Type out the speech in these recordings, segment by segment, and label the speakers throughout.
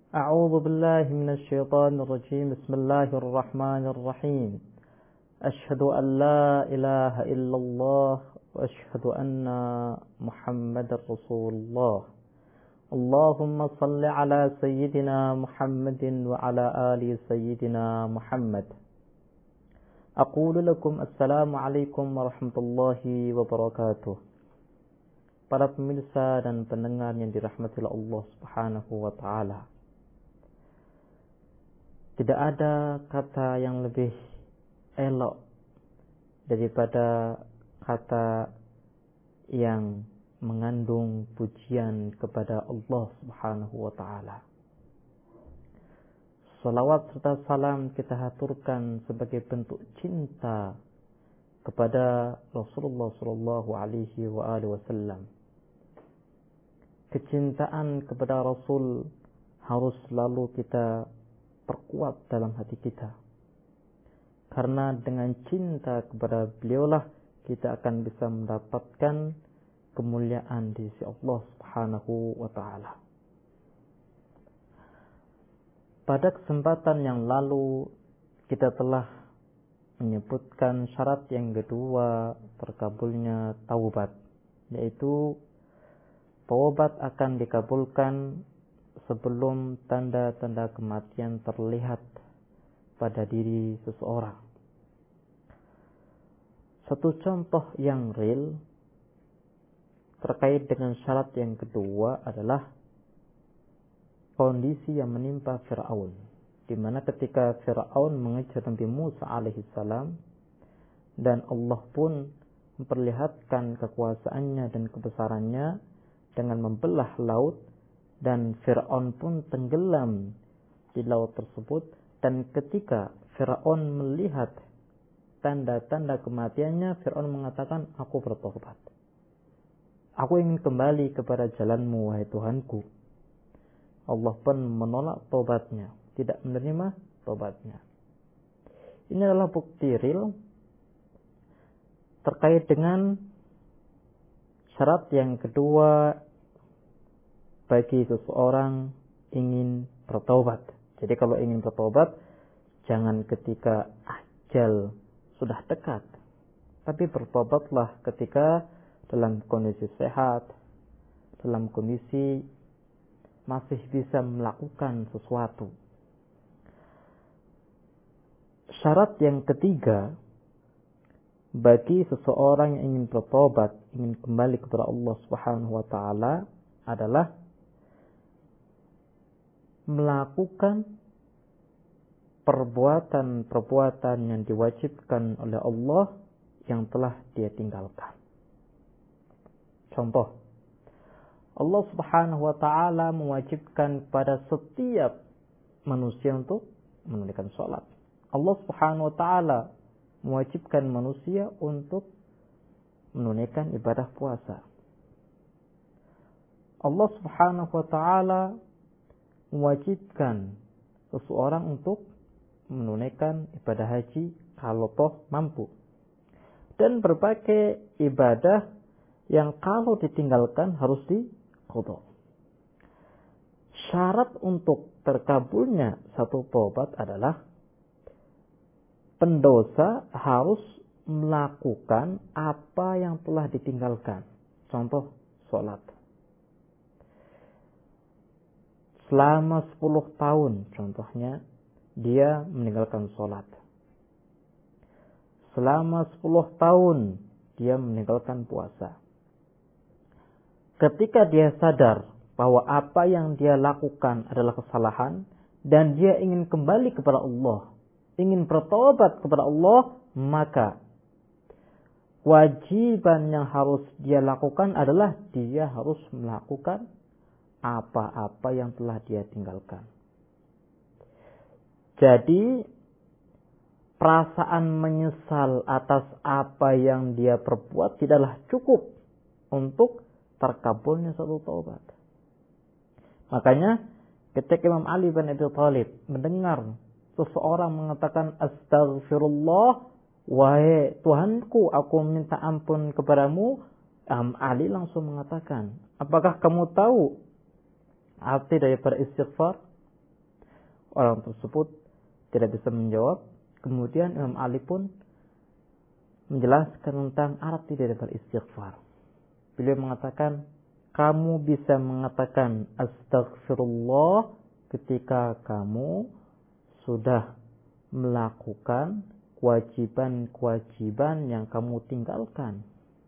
Speaker 1: أعوذ بالله من الشيطان الرجيم. بسم الله الرحمن الرحيم. أشهد أن لا إله إلا الله وأشهد أن محمد رسول الله. اللهم صل على سيدنا محمد وعلى آل سيدنا محمد. أقول لكم السلام عليكم ورحمة الله وبركاته. Para pemirsa dan pendengar yang dirahmati Allah Subhanahu wa taala. Tidak ada kata yang lebih elok daripada kata yang mengandung pujian kepada Allah Subhanahu wa taala. Salawat serta salam kita haturkan sebagai bentuk cinta kepada Rasulullah sallallahu alaihi wasallam. Kecintaan kepada Rasul harus selalu kita perkuat dalam hati kita. Karena dengan cinta kepada beliaulah kita akan bisa mendapatkan kemuliaan di sisi Allah Subhanahu wa taala. Pada kesempatan yang lalu kita telah menyebutkan syarat yang kedua terkabulnya taubat, yaitu taubat akan dikabulkan sebelum tanda-tanda kematian terlihat pada diri seseorang. Satu contoh yang real terkait dengan syarat yang kedua adalah kondisi yang menimpa Fir'aun, di mana ketika Fir'aun mengejar Nabi Musa alaihissalam dan Allah pun memperlihatkan kekuasaannya dan kebesarannya dengan membelah laut, dan Fir'aun pun tenggelam di laut tersebut. Dan ketika Fir'aun melihat tanda-tanda kematiannya, Fir'aun mengatakan, aku bertobat. Aku ingin kembali kepada jalanmu, wahai Tuhanku. Allah pun menolak tobatnya, tidak menerima tobatnya. Ini adalah bukti real terkait dengan syarat yang kedua bagi seseorang ingin bertobat. Jadi kalau ingin bertobat, jangan ketika ajal sudah dekat, tapi bertobatlah ketika dalam kondisi sehat, dalam kondisi masih bisa melakukan sesuatu. Syarat yang ketiga bagi seseorang yang ingin bertobat, ingin kembali kepada Allah Subhanahu wa taala adalah melakukan perbuatan-perbuatan yang diwajibkan oleh Allah yang telah dia tinggalkan. Contoh, Allah Subhanahu wa taala mewajibkan pada setiap manusia untuk menunaikan salat. Allah Subhanahu wa taala mewajibkan manusia untuk menunaikan ibadah puasa. Allah Subhanahu wa taala mewajibkan seseorang untuk menunaikan ibadah haji kalau toh mampu. Dan berbagai ibadah yang kalau ditinggalkan harus diqadha. Syarat untuk terkabulnya satu taubat adalah pendosa harus melakukan apa yang telah ditinggalkan. Contoh, sholat. Selama 10 tahun contohnya dia meninggalkan sholat. Selama 10 tahun dia meninggalkan puasa. Ketika dia sadar bahwa apa yang dia lakukan adalah kesalahan dan dia ingin kembali kepada Allah, ingin bertobat kepada Allah, maka kewajiban yang harus dia lakukan adalah dia harus melakukan apa-apa yang telah dia tinggalkan. Jadi perasaan menyesal atas apa yang dia perbuat tidaklah cukup untuk terkabulnya satu taubat. Makanya ketika Imam Ali bin Abi Thalib mendengar seseorang mengatakan astaghfirullah, wahai Tuhanku, aku minta ampun kepadamu, Ali langsung mengatakan, apakah kamu tahu arti daripada istighfar? Orang tersebut tidak bisa menjawab. Kemudian Imam Ali pun menjelaskan tentang arti dari beristighfar. Beliau mengatakan, kamu bisa mengatakan astaghfirullah ketika kamu sudah melakukan kewajiban-kewajiban yang kamu tinggalkan.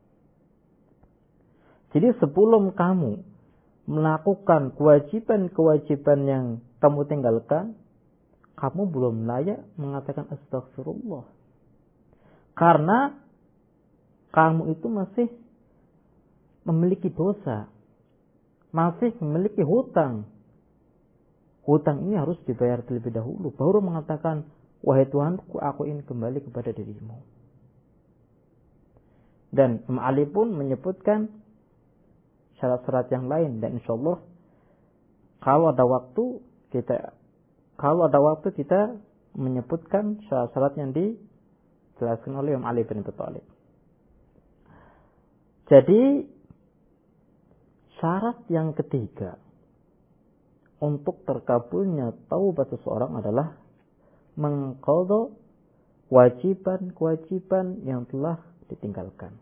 Speaker 1: Jadi sebelum kamu melakukan kewajiban-kewajiban yang kamu tinggalkan, kamu belum layak mengatakan astaghfirullah. Karena kamu itu masih memiliki dosa, masih memiliki hutang. Hutang ini harus dibayar terlebih dahulu, baru mengatakan, wahai Tuhanku, aku ingin kembali kepada dirimu. Dan Imam Ali pun menyebutkan syarat-syarat yang lain, dan insyaallah kalau ada waktu kita menyebutkan syarat-syarat yang dijelaskan oleh Imam Ali bin Abi Thalib. Jadi syarat yang ketiga untuk terkabulnya taubat seseorang adalah mengqadha kewajiban-kewajiban yang telah ditinggalkan.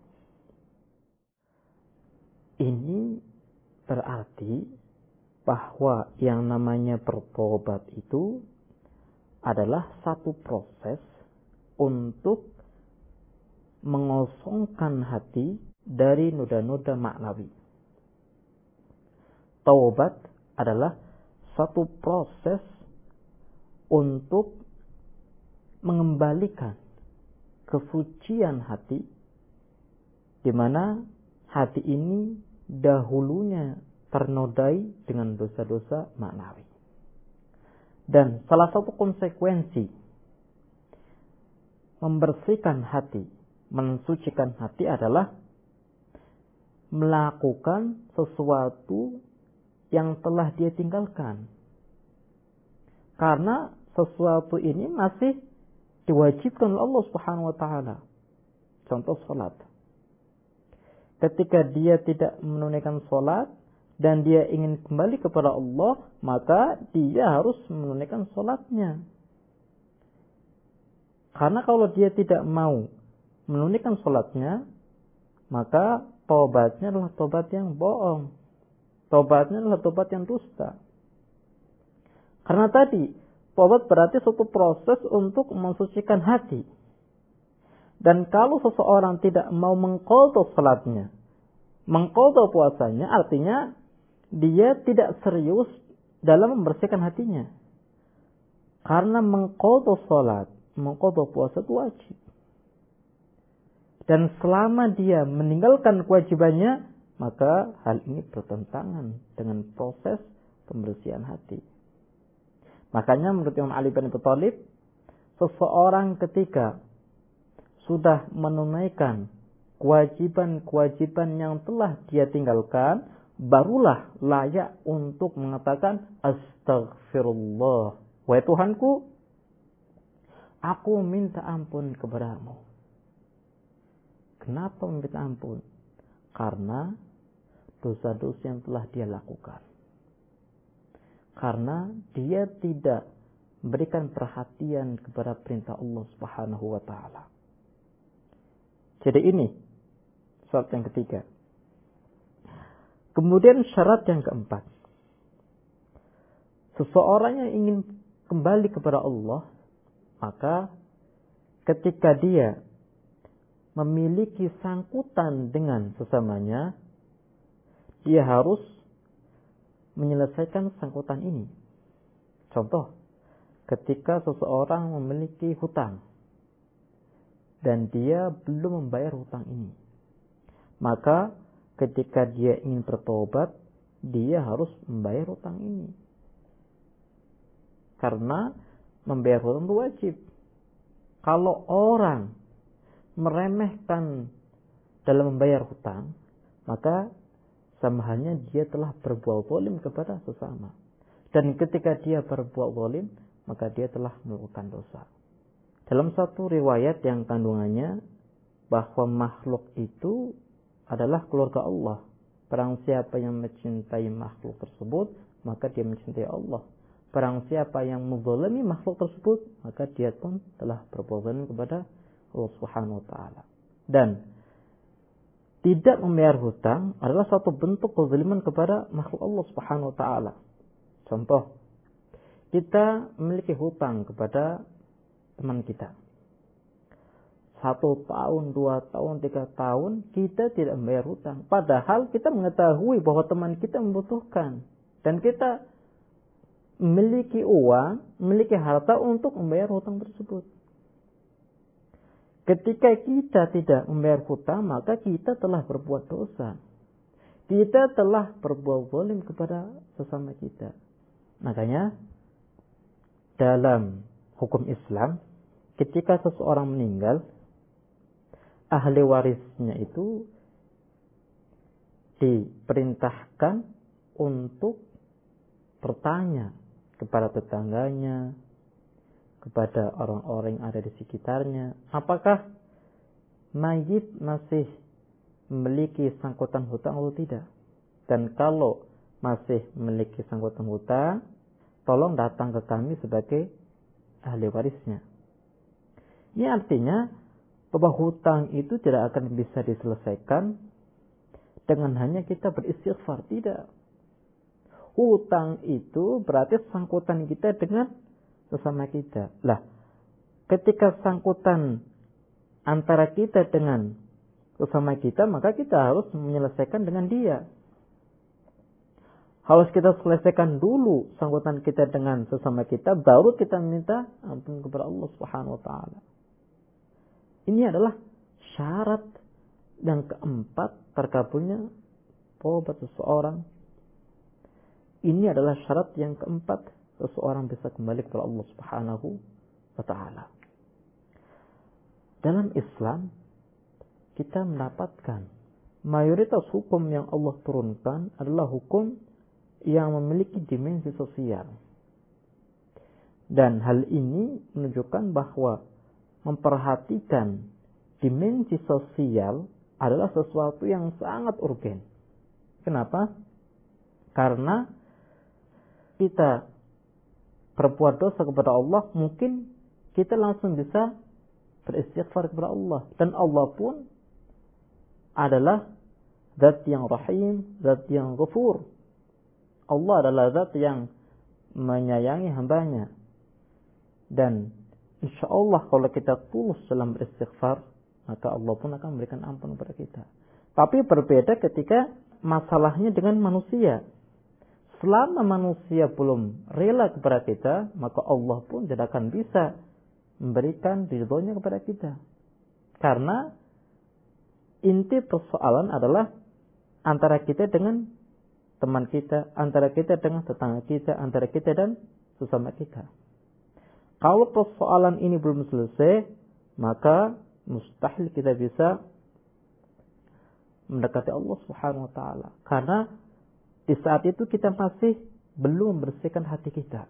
Speaker 1: Ini berarti bahwa yang namanya bertobat itu adalah satu proses untuk mengosongkan hati dari noda-noda maknawi. Taubat adalah satu proses untuk mengembalikan kesucian hati, di mana hati ini dahulunya ternodai dengan dosa-dosa maknawi. Dan salah satu konsekuensi membersihkan hati, mensucikan hati adalah melakukan sesuatu yang telah dia tinggalkan. Karena sesuatu ini masih diwajibkan oleh Allah Subhanahu wa taala. Contoh salat. Ketika dia tidak menunaikan salat dan dia ingin kembali kepada Allah, maka dia harus menunaikan salatnya. Karena kalau dia tidak mau menunaikan salatnya, maka taubatnya adalah taubat yang bohong. Taubatnya adalah taubat yang dusta. Karena tadi, taubat berarti suatu proses untuk mensucikan hati. Dan kalau seseorang tidak mau mengqadha salatnya, mengqadha puasanya, artinya dia tidak serius dalam membersihkan hatinya. Karena mengqadha salat, mengqadha puasa itu wajib. Dan selama dia meninggalkan kewajibannya, maka hal ini bertentangan dengan proses pembersihan hati. Makanya menurut Imam Ali bin Abi Thalib, seseorang ketika sudah menunaikan kewajiban-kewajiban yang telah dia tinggalkan, barulah layak untuk mengatakan astaghfirullah. Wahai Tuhanku, aku minta ampun kepadamu. Kenapa meminta ampun? Karena dosa-dosa yang telah dia lakukan. Karena dia tidak memberikan perhatian kepada perintah Allah Subhanahu wa taala. Jadi ini syarat yang ketiga. Kemudian syarat yang keempat. Seseorang yang ingin kembali kepada Allah, maka ketika dia memiliki sangkutan dengan sesamanya, dia harus menyelesaikan sangkutan ini. Contoh, ketika seseorang memiliki hutang dan dia belum membayar hutang ini, maka ketika dia ingin bertobat, dia harus membayar hutang ini. Karena membayar hutang itu wajib. Kalau orang meremehkan dalam membayar hutang, maka sama halnya dia telah berbuat zalim kepada sesama. Dan ketika dia berbuat zalim, maka dia telah melakukan dosa. Dalam satu riwayat yang kandungannya bahwa makhluk itu adalah keluarga Allah. Barang siapa yang mencintai makhluk tersebut, maka dia mencintai Allah. Barang siapa yang menzalimi makhluk tersebut, maka dia pun telah berbuat zalim kepada Allah Subhanahu wa taala. Dan tidak membayar hutang adalah suatu bentuk kezaliman kepada makhluk Allah Subhanahu wa taala. Contoh, kita memiliki hutang kepada teman kita. 1 tahun, 2 tahun, 3 tahun kita tidak membayar hutang. Padahal kita mengetahui bahwa teman kita membutuhkan. Dan kita memiliki uang, memiliki harta untuk membayar hutang tersebut. Ketika kita tidak membayar hutang, maka kita telah berbuat dosa. Kita telah berbuat zalim kepada sesama kita. Makanya dalam hukum Islam, ketika seseorang meninggal, ahli warisnya itu diperintahkan untuk bertanya kepada tetangganya, kepada orang-orang yang ada di sekitarnya, apakah mayit masih memiliki sangkutan hutang atau tidak. Dan kalau masih memiliki sangkutan hutang, tolong datang ke kami sebagai ahli warisnya. Ini artinya bahwa hutang itu tidak akan bisa diselesaikan dengan hanya kita beristighfar. Tidak. Hutang itu berarti sangkutan kita dengan sesama kita. Lah, ketika sangkutan antara kita dengan sesama kita, maka kita harus menyelesaikan dengan dia. Harus kita selesaikan dulu sangkutan kita dengan sesama kita, baru kita minta ampun kepada Allah Subhanahu wa taala. Ini adalah syarat yang keempat terkabulnya taubat seseorang. Ini adalah syarat yang keempat seseorang bisa kembali kepada Allah Subhanahu wa taala. Dalam Islam kita mendapatkan mayoritas hukum yang Allah turunkan adalah hukum yang memiliki dimensi sosial. Dan hal ini menunjukkan bahwa memperhatikan dimensi sosial adalah sesuatu yang sangat urgen. Kenapa? Karena kita berbuat dosa kepada Allah, mungkin kita langsung bisa beristighfar kepada Allah. Dan Allah pun adalah zat yang rahim, zat yang ghafur. Allah adalah zat yang menyayangi hambanya. Dan insya Allah kalau kita tulus dalam beristighfar, maka Allah pun akan memberikan ampun kepada kita. Tapi berbeda ketika masalahnya dengan manusia. Selama manusia belum rela kepada kita, maka Allah pun tidak akan bisa memberikan ridhonya kepada kita. Karena inti persoalan adalah antara kita dengan teman kita, antara kita dengan tetangga kita, antara kita dan sesama kita. Kalau persoalan ini belum selesai, maka mustahil kita bisa mendekati Allah Subhanahu wa taala. Karena di saat itu kita masih belum membersihkan hati kita.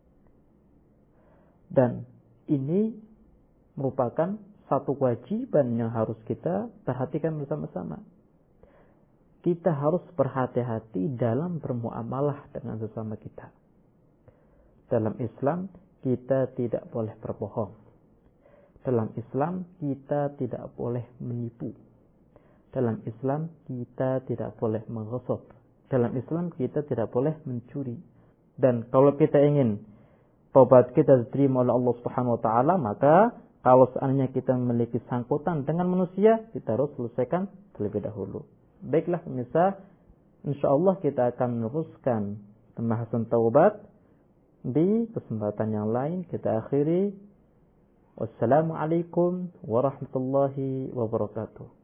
Speaker 1: Dan ini merupakan satu kewajiban yang harus kita perhatikan bersama-sama. Kita harus berhati-hati dalam bermuamalah dengan sesama kita. Dalam Islam, kita tidak boleh berbohong. Dalam Islam, kita tidak boleh menipu. Dalam Islam, kita tidak boleh menghasut. Dalam Islam kita tidak boleh mencuri. Dan kalau kita ingin taubat kita diterima oleh Allah Subhanahu wa taala, maka kalau seandainya kita memiliki sangkutan dengan manusia, kita harus selesaikan terlebih dahulu. Baiklah pemirsa, insyaallah kita akan meneruskan pembahasan taubat di kesempatan yang lain. Kita akhiri. Wassalamualaikum warahmatullahi wabarakatuh.